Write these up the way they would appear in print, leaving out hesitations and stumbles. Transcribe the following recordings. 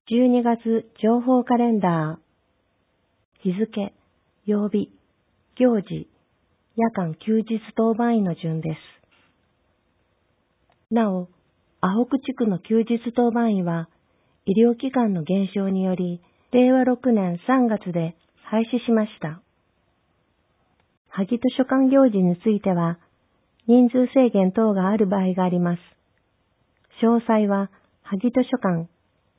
12月情報カレンダー。日付、曜日、行事、夜間休日当番員の順です。なお、阿北地区の休日当番員は、医療機関の減少により、令和6年3月で廃止しました。萩図書館行事については、人数制限等がある場合があります。詳細は、萩図書館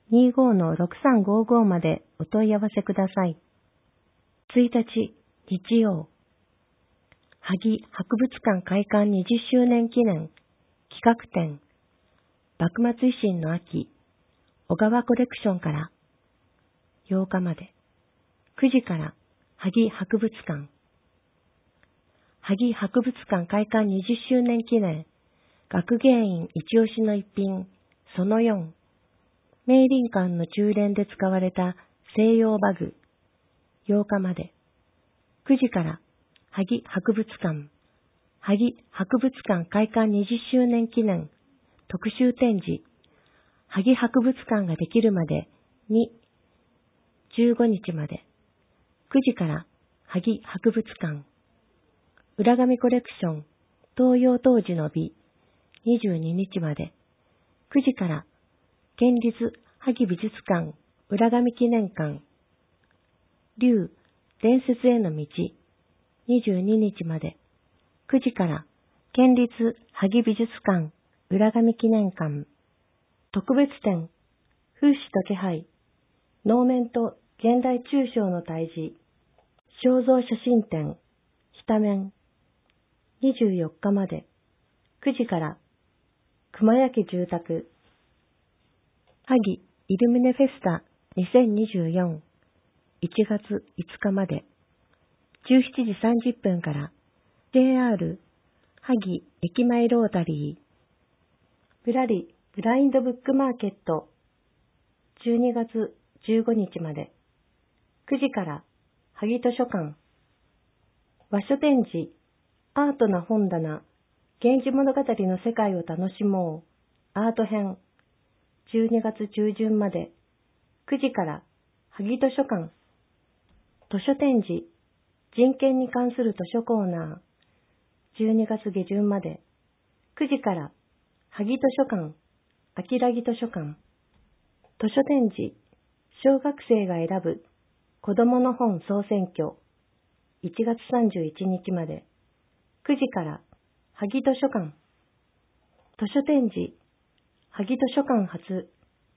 25-6355までお問い合わせください。1日、日曜、萩博物館開館20周年記念企画展、幕末維新の秋、小川コレクションから8日まで、9時から萩博物館、萩博物館開館20周年記念、学芸員一押しの一品、その4、明倫館の中連で使われた西洋馬具、8日まで、9時から萩博物館、萩博物館開館20周年記念特集展示、萩博物館ができるまでに15日まで、9時から萩博物館、浦上コレクション東洋当時の美22日まで、9時から県立萩美術館浦上記念館、龍伝説への道22日まで、9時から県立萩美術館浦上記念館、特別展風刺と気配、能面と現代抽象の対峙、肖像写真展北面24日まで、9時から熊焼住宅萩イルミネフェスタ2024 1月5日まで、17時30分から JR 萩駅前ロータリーぶらりブラインドブックマーケット12月15日まで、9時から萩図書館和書展示アートな本棚源氏物語の世界を楽しもうアート編12月中旬まで、9時から萩図書館図書展示人権に関する図書コーナー12月下旬まで、9時から萩図書館秋良木図書館図書展示小学生が選ぶ子どもの本総選挙1月31日まで、9時から萩図書館図書展示萩図書館発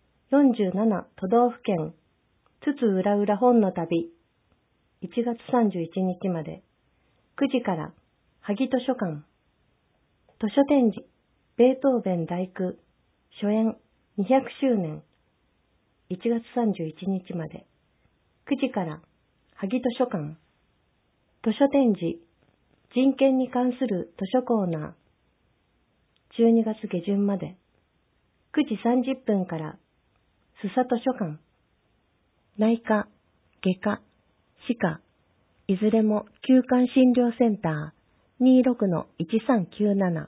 47都道府県津々浦々本の旅1月31日まで、9時から萩図書館図書展示ベートーベン第九初演200周年1月31日まで、9時から萩図書館図書展示人権に関する図書コーナー12月下旬まで、9時30分から須佐図書館内科、外科、歯科いずれも休館診療センター 26-1397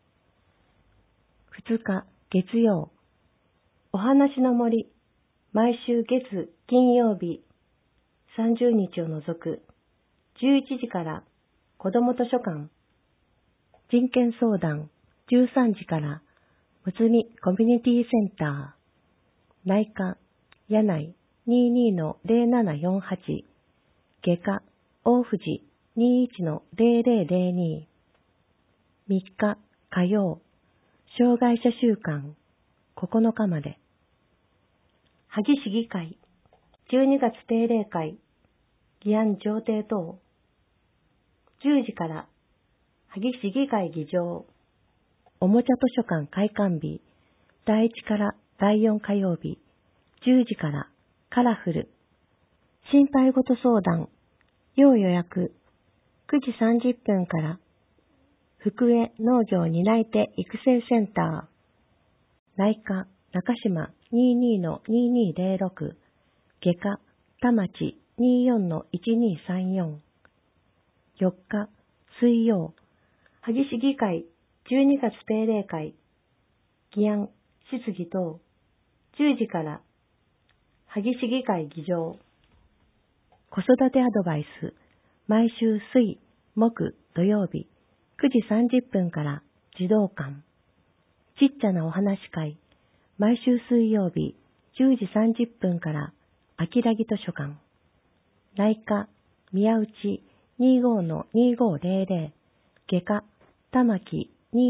2日月曜お話の森毎週月金曜日30日を除く11時から子ども図書館人権相談13時からむつみコミュニティセンター内科柳井 22-0748 外科大藤 21-0002 3日火曜障害者週間9日まで、萩市議会12月定例会議案上呈等10時から萩市議会議場おもちゃ図書館開館日第1から第4火曜日10時からカラフル心配事相談要予約9時30分から福江農業担い手育成センター内科中島 22-2206 外科田町 24-1234 4日水曜萩市議会12月定例会議案質疑等10時から萩市議会議場。子育てアドバイス、毎週水、木、土曜日、9時30分から児童館。ちっちゃなお話会、毎週水曜日、10時30分から秋良木図書館。内科、宮内 25-2500、外科、玉木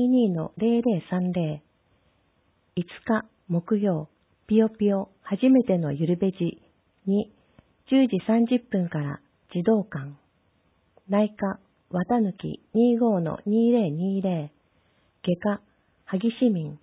22-0030。5日、木曜、ぴよぴよ初めてのゆるべじに、10時30分から児童館。内科、綿抜き 25-2020。外科、萩市民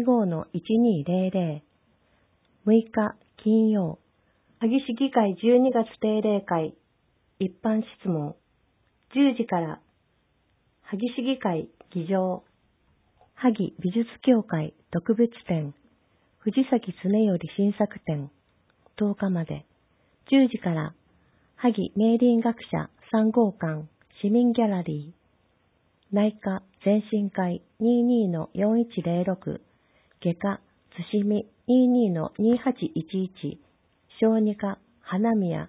25-1200。6日、金曜、萩市議会12月定例会、一般質問、10時から、萩市議会議場、萩美術協会特別展、藤崎常頼新作展、10日まで、10時から、萩明林学者3号館市民ギャラリー、内科前進会 22-4106、外科津見 22-2811、小児科花宮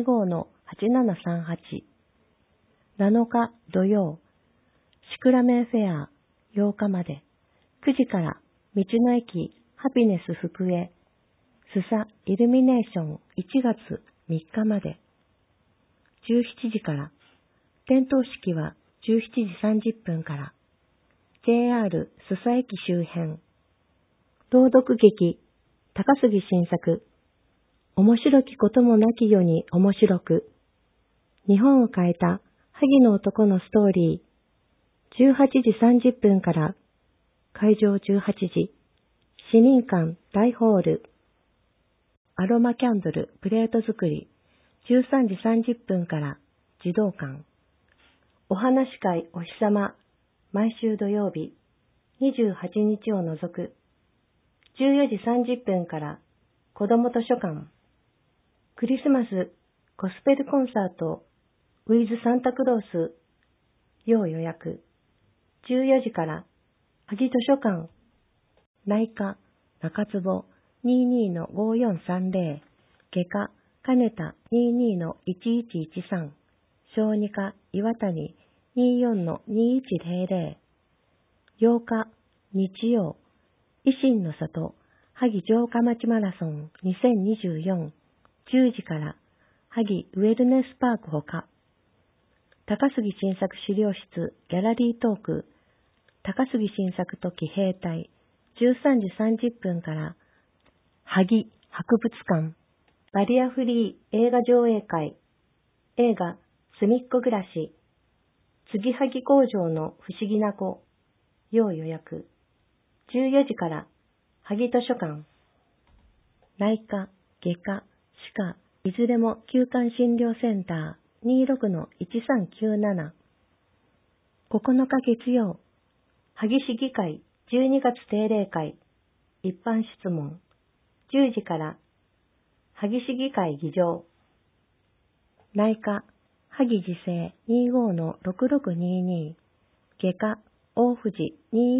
25-8738。7日土曜、シクラメンフェア8日まで、9時から道の駅ハピネス福江、スサイルミネーション1月3日まで、17時から、点灯式は17時30分から、JR スサ駅周辺、朗読劇、高杉晋作、面白きこともなき世に面白く、日本を変えた萩の男のストーリー、18時30分から、会場18時、市民館大ホール、アロマキャンドルプレート作り、13時30分から児童館。お話会お日様、毎週土曜日、28日を除く。14時30分から子ども図書館。クリスマスゴスペルコンサート、ウィズサンタクロース、要予約。14時から萩図書館。内科中坪 22-5430、外科金田 22-1113、小児科岩谷 24-2100。8日日曜、維新の里萩城下町マラソン2024、10時から萩ウェルネスパークほか。高杉晋作資料室ギャラリートーク、高杉晋作と騎兵隊、13時30分から萩博物館。バリアフリー映画上映会、映画すみっこ暮らし、つぎはぎ工場の不思議な子、要予約。14時から萩図書館。内科、外科、歯科、いずれも休館診療センター 26-1397。9日月曜、萩市議会12月定例会、一般質問、10時から萩市議会議場。内科、萩自生 25-6622。外科、大藤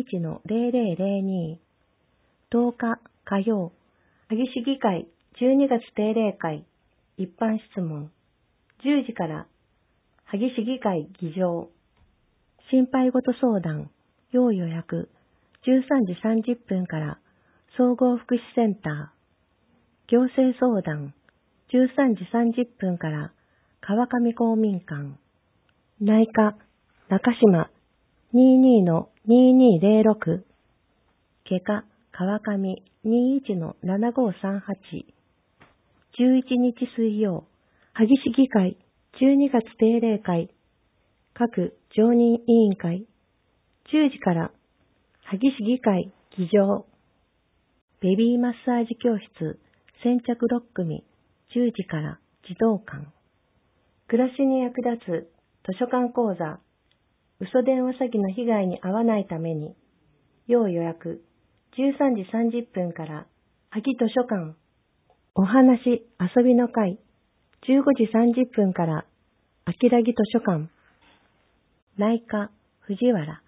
21-0002。10日火曜、萩市議会12月定例会、一般質問、10時から萩市議会議場。心配事相談、要予約、13時30分から総合福祉センター。行政相談、13時30分から川上公民館。内科、中島 22-2206。外科、川上 21-7538。11日水曜、萩市議会12月定例会、各常任委員会、10時から萩市議会議場。ベビーマッサージ教室先着6組、10時から児童館。暮らしに役立つ図書館講座、嘘電話詐欺の被害に遭わないために、要予約、13時30分から萩図書館。お話遊びの会、15時30分から秋良木図書館。内科藤原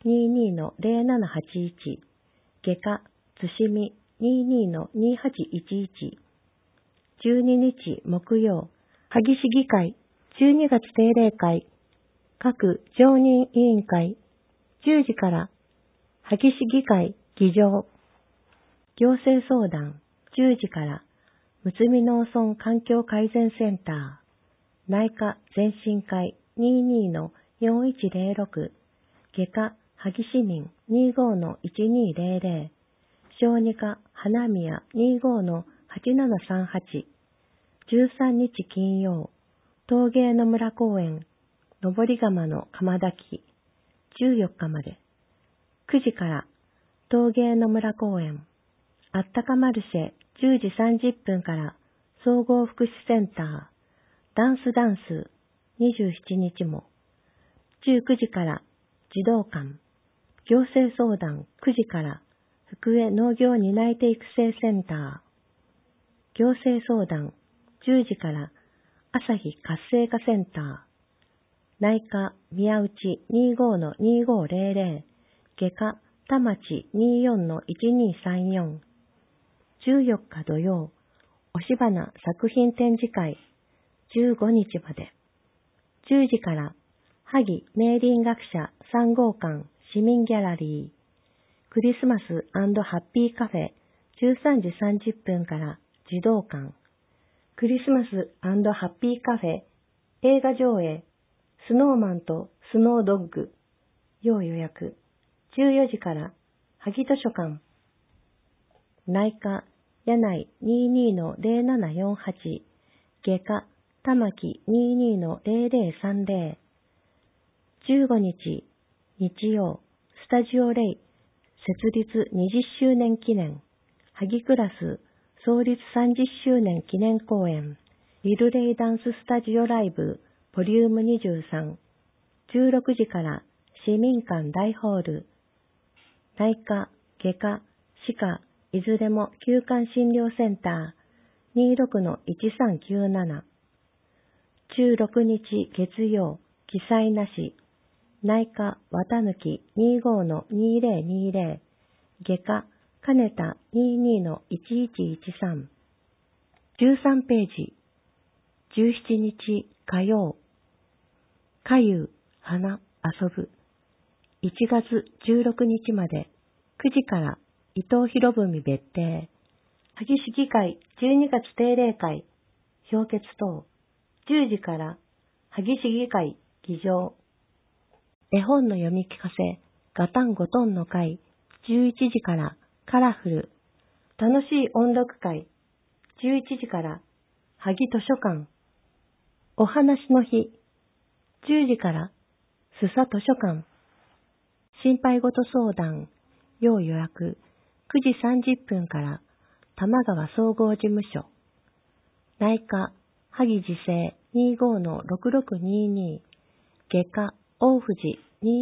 22-0781。外科津見 22-2811。 12日木曜、萩市議会12月定例会、各常任委員会10時から萩市議会議場、行政相談10時からむつみ農村環境改善センター、内科前進会22-4106、外科萩市民25-1200、小児科花宮25-8738、13日金曜、陶芸の村公園、登り窯の釜炊き、14日まで、9時から陶芸の村公園、あったかマルシェ10時30分から総合福祉センター、ダンス27日も、19時から児童館、行政相談9時から福江農業担い手育成センター、行政相談10時から朝日活性化センター、内科宮内25-2500、外科田町24-1234、14日土曜、押し花作品展示会15日まで、10時から萩明林学者3号館市民ギャラリー、クリスマス&ハッピーカフェ13時30分から児童館、クリスマス&ハッピーカフェ映画上映、スノーマンとスノードッグ、要予約、14時から萩図書館、内科柳井 22-0748、外科玉木 22-0030、15日日曜、スタジオレイ設立20周年記念、萩クラス創立30周年記念公演、リルレイダンススタジオライブボリューム23、16時から市民館大ホール、内科、外科、歯科、いずれも休館診療センター 26-1397、16日月曜、記載なし、内科、綿抜25-2020、外科、金田 22-1113、13ページ、17日火曜、かゆう、花、遊ぶ、1月16日まで、9時から伊藤博文別邸、萩市議会12月定例会、評決等、10時から萩市議会議場、絵本の読み聞かせ、ガタンゴトンの会、11時からカラフル、楽しい音読会、11時から萩図書館、お話の日、10時から須佐図書館、心配事相談、要予約、9時30分から玉川総合事務所、内科、萩自生 25-6622、外科、大藤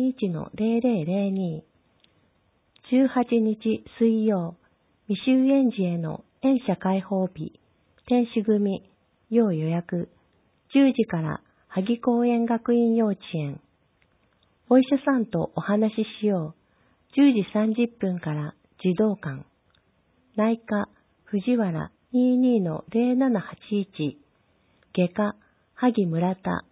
21-0002、18日水曜、未就園児への園舎開放日、天使組、要予約、10時から萩公園学院幼稚園、お医者さんとお話ししよう、10時30分から児童館、内科、藤原 22-0781、外科、萩村田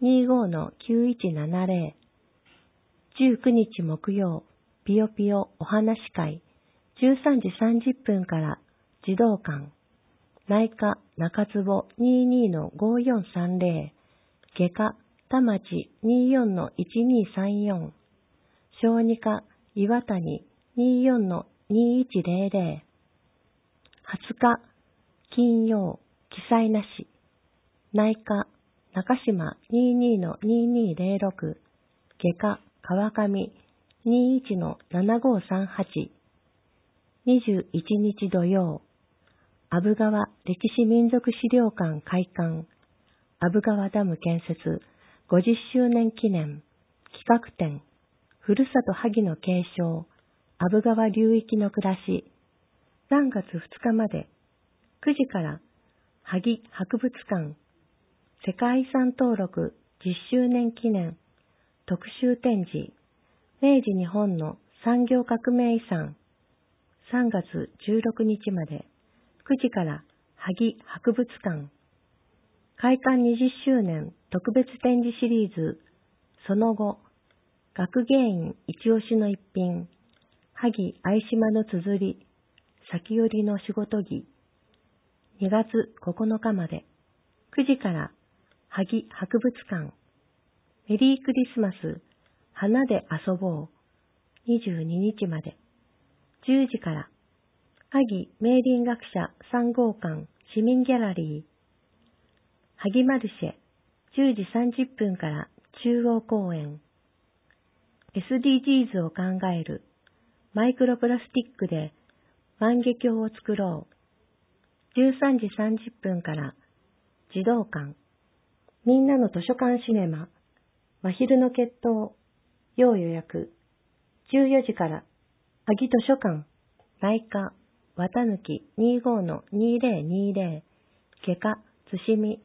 25-9170、19日木曜、ぴよぴよお話会、13時30分から児童館、内科中坪 22-5430、外科田町 24-1234、小児科岩谷 24-2100、20日金曜、記載なし、内科中島 22-2206、外科川上 21-7538、21日土曜、阿武川歴史民族資料館開館、阿武川ダム建設50周年記念、企画展、ふるさと萩の継承、阿武川流域の暮らし、3月2日まで、9時から萩博物館、世界遺産登録10周年記念、特集展示、明治日本の産業革命遺産、3月16日まで、9時から萩博物館開館20周年特別展示シリーズその後学芸員一押しの一品萩相島の綴り先よりの仕事着2月9日まで9時から萩博物館メリークリスマス花で遊ぼう22日まで10時から萩明林学者3号館市民ギャラリー萩マルシェ10時30分から中央公園 SDGs を考えるマイクロプラスティックで万華鏡を作ろう13時30分から児童館みんなの図書館シネマ真昼の決闘要予約14時から萩図書館内科綿抜き 25-2020 外科津し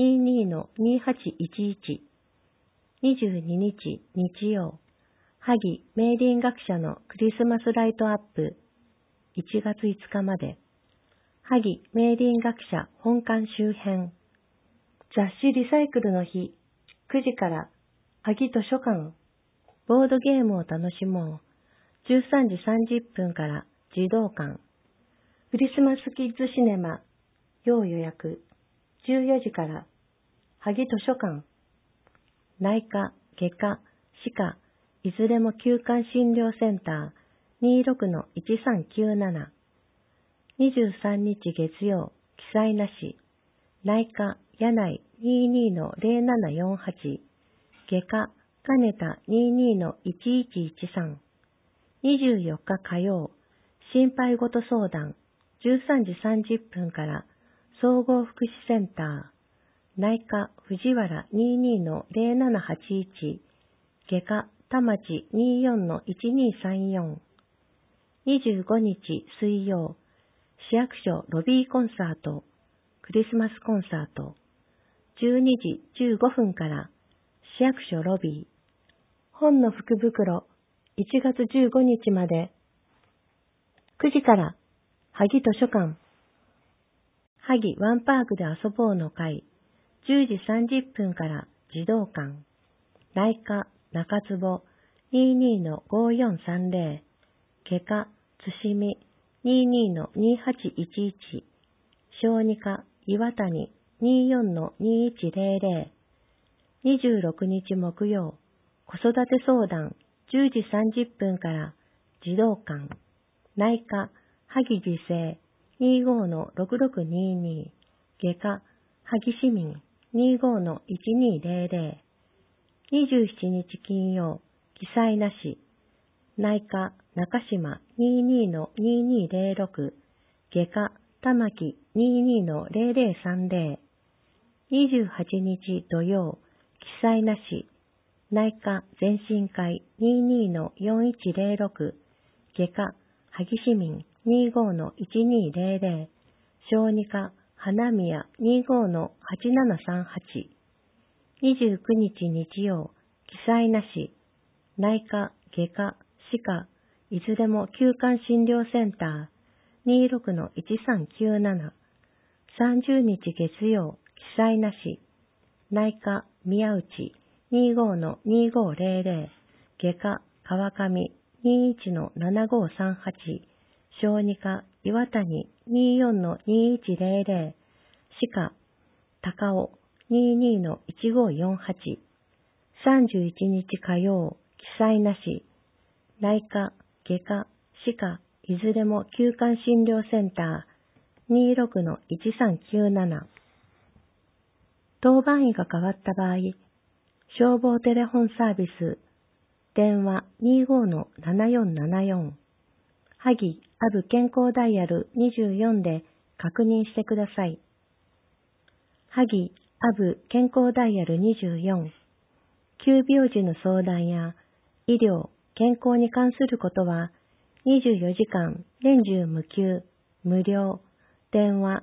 22-2811 22日日曜萩明林学者のクリスマスライトアップ1月5日まで萩明林学者本館周辺雑誌リサイクルの日9時から萩図書館ボードゲームを楽しもう13時30分から児童館クリスマスキッズシネマ要予約14時から萩図書館内科、外科、歯科いずれも休館診療センター 26-1397 23日月曜記載なし内科、柳井 22-0748 外科、金田 22-1113 24日火曜心配ごと相談13時30分から総合福祉センター内科藤原 22-0781 外科田町 24-1234 25日水曜市役所ロビーコンサートクリスマスコンサート12時15分から市役所ロビー本の福袋1月15日まで9時から萩図書館萩ワンパークで遊ぼうの会10時30分から児童館内科中坪 22-5430 外科津しみ 22-2811 小児科岩谷 24-2100 26日木曜子育て相談10時30分から児童館内科萩自生 25-6622 外科萩市民 25-1200 27日金曜記載なし内科中島 22-2206 外科玉木 22-0030 28日土曜記載なし内科全身会 22-4106 外科萩市民 25-1200 小児科花宮 25-8738 29日日曜記載なし内科外科歯科いずれも休館診療センター 26-1397 30日月曜記載なし内科宮内 25-2500 外科川上 21-7538 小児科岩谷 24-2100 歯科高尾 22-1548 31日火曜記載なし内科外科歯科いずれも休館診療センター 26-1397 当番医が変わった場合消防テレホンサービス電話 25-7474 萩アブ健康ダイヤル24で確認してください。萩アブ健康ダイヤル24急病時の相談や医療、健康に関することは24時間年中無休、無料、電話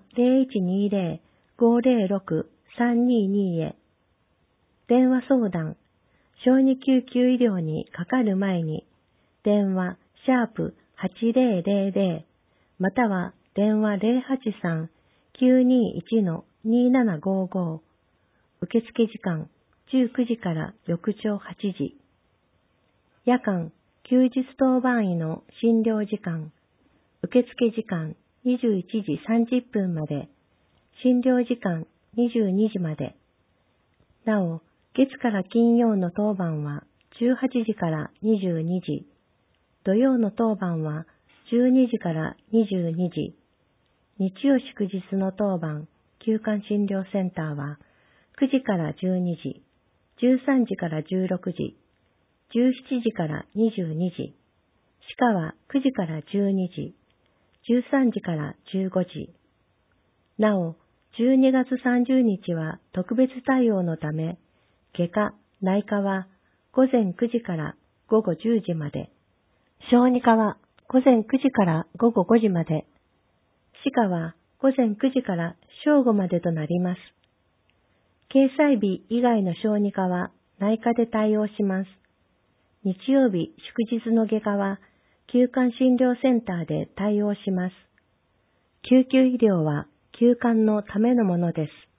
0120-506-322 へ。電話相談、小児救急医療にかかる前に、電話#8000または電話 921-2755。受付時間19時から翌朝8時。夜間、休日当番医の診療時間、受付時間21時30分まで、診療時間22時まで。なお、月から金曜の当番は18時から22時、土曜の当番は12時から22時、日曜祝日の当番、休館診療センターは9時から12時、13時から16時、17時から22時、歯科は9時から12時、13時から15時。なお、12月30日は特別対応のため、外科、内科は午前9時から午後10時まで、小児科は午前9時から午後5時まで、歯科は午前9時から正午までとなります。掲載日以外の小児科は内科で対応します。日曜日、祝日の外科は休館診療センターで対応します。救急医療は休館のためのものです。